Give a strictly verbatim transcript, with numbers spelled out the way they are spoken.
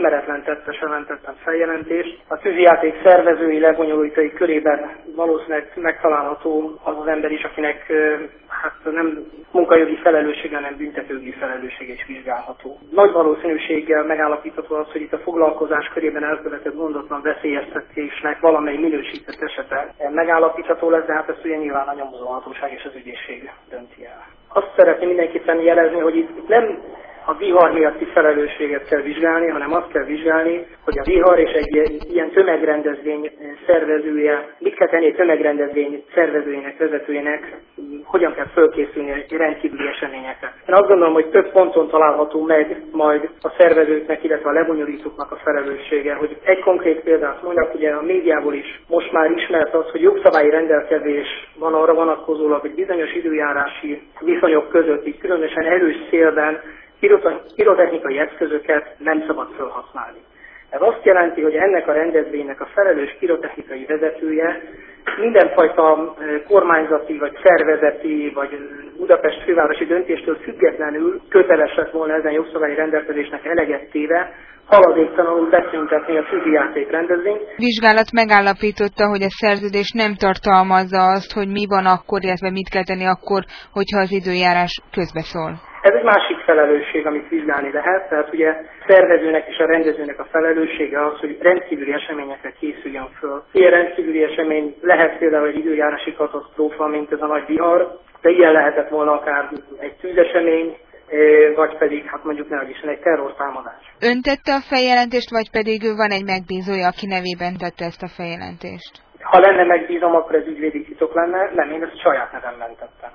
ismeretlen tettesen mentettem feljelentést. A tűzijáték szervezői, lebonyolítói körében valószínűleg megtalálható az az ember is, akinek hát nem munkajogi felelőssége, hanem büntetőjogi felelőssége is vizsgálható. Nagy valószínűséggel megállapítható az, hogy itt a foglalkozás körében elkövetett gondotlan veszélyeztetésnek valamely minősített esete megállapítható lesz, de hát ezt ugye nyilván a nyomozóhatóság és az ügyészség dönti el. Azt szeretném mindenképpen jelezni, hogy itt nem a vihar miatti felelősséget kell vizsgálni, hanem azt kell vizsgálni, hogy a vihar és egy ilyen tömegrendezvény szervezője, mit kell tenni egy tömegrendezvény szervezőjének, vezetőjének, hogyan kell fölkészülni egy rendkívüli eseményekre. Én azt gondolom, hogy több ponton található meg majd a szervezőknek, illetve a lebonyolítóknak a felelőssége, hogy egy konkrét példát mondjak, ugye a médiából is most már ismert az, hogy jogszabályi rendelkezés van arra vonatkozólag, hogy bizonyos időjárási viszonyok között, így különösen erős szélben pirotechnikai eszközöket nem szabad felhasználni. Ez azt jelenti, hogy ennek a rendezvénynek a felelős pirotechnikai vezetője mindenfajta kormányzati, vagy szervezeti, vagy Budapest fővárosi döntéstől függetlenül köteles lett volna ezen jogszabályi rendelkezésnek eleget téve, haladéktalanul beszüntetni a tűzijáték rendezvényt. Vizsgálat megállapította, hogy a szerződés nem tartalmazza azt, hogy mi van akkor, illetve mit kell tenni akkor, hogyha az időjárás közbeszól. Ez egy másik felelősség, amit vizsgálni lehet, tehát ugye a szervezőnek és a rendezőnek a felelőssége az, hogy rendkívüli eseményekre készüljön föl. Ilyen rendkívüli esemény lehet például egy időjárási katasztrófa, mint ez a nagy vihar, de ilyen lehetett volna akár egy tűzesemény, vagy pedig, hát mondjuk nehogy is, egy terrortámadás. Ön tette a feljelentést, vagy pedig van egy megbízója, aki nevében tette ezt a feljelentést? Ha lenne megbízom, akkor ez ügyvédi titok lenne, nem, én ezt saját nevemben tettem.